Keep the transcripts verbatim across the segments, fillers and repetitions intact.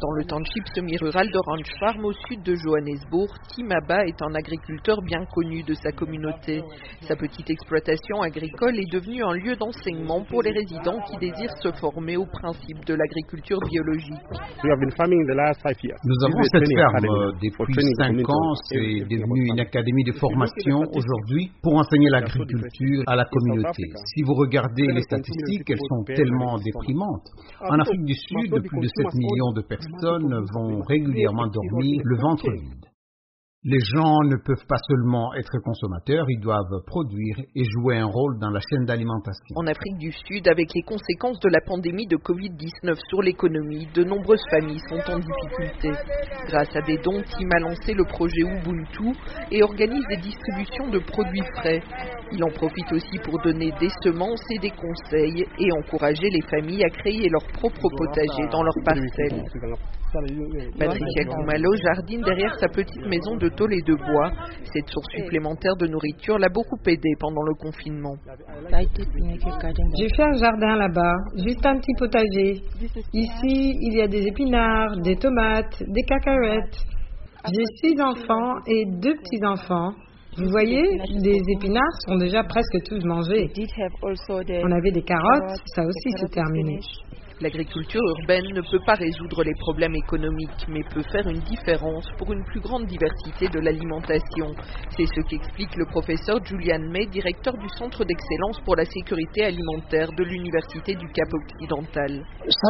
Dans le township semi-rural d'Orange Farm au sud de Johannesburg, Timaba est un agriculteur bien connu de sa communauté. Sa petite exploitation agricole est devenue un lieu d'enseignement pour les résidents qui désirent se former aux principes de l'agriculture biologique. Nous avons cette ferme depuis cinq ans, c'est devenu une académie de formation aujourd'hui pour enseigner l'agriculture à la communauté. Si vous regardez les statistiques, elles sont tellement déprimantes. En Afrique du Sud, plus de sept millions de personnes vont régulièrement dormir le ventre vide. Les gens ne peuvent pas seulement être consommateurs, ils doivent produire et jouer un rôle dans la chaîne d'alimentation. En Afrique du Sud, avec les conséquences de la pandémie de covid dix-neuf sur l'économie, de nombreuses familles sont en difficulté. Grâce à des dons, Tim a lancé le projet Ubuntu et organise des distributions de produits frais. Il en profite aussi pour donner des semences et des conseils et encourager les familles à créer leur propre potager dans leurs parcelles. Patricia Kumalo jardine derrière sa petite maison de tôle et de bois. Cette source supplémentaire de nourriture l'a beaucoup aidée pendant le confinement. J'ai fait un jardin là-bas, juste un petit potager. Ici, il y a des épinards, des tomates, des cacahuètes. J'ai six enfants et deux petits-enfants. Vous voyez, les épinards sont déjà presque tous mangés. On avait des carottes, ça aussi c'est terminé. L'agriculture urbaine ne peut pas résoudre les problèmes économiques, mais peut faire une différence pour une plus grande diversité de l'alimentation. C'est ce qu'explique le professeur Julian May, directeur du Centre d'excellence pour la sécurité alimentaire de l'Université du Cap-Occidental.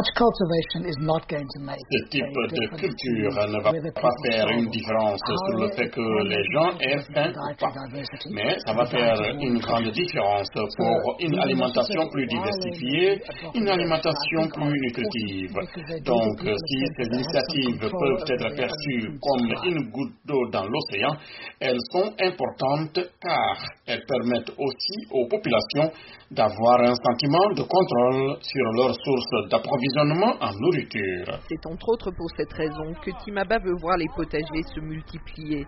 Ce type de culture ne va pas faire une différence sur le fait que les gens aient faim ou pas, mais ça va faire une grande différence pour une alimentation plus diversifiée, une alimentation plus nutritive. Donc, si ces initiatives peuvent être perçues comme une goutte d'eau dans l'océan, elles sont importantes car elles permettent aussi aux populations d'avoir un sentiment de contrôle sur leurs sources d'approvisionnement en nourriture. C'est entre autres pour cette raison que Timaba veut voir les potagers se multiplier.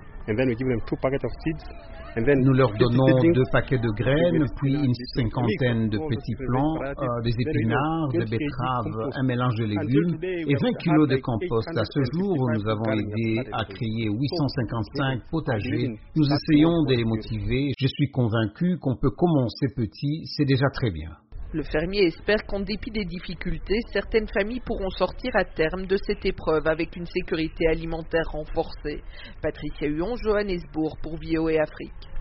Nous leur donnons deux paquets de graines, puis une cinquantaine de petits plants, euh, des épinards, des betteraves, un mélange de légumes et vingt kilos de compost. À ce jour, nous avons aidé à créer huit cent cinquante-cinq potagers. Nous essayons de les motiver. Je suis convaincu qu'on peut commencer petit, c'est déjà très bien. Le fermier espère qu'en dépit des difficultés, certaines familles pourront sortir à terme de cette épreuve avec une sécurité alimentaire renforcée. Patricia Huon, Johannesburg pour V O A Afrique.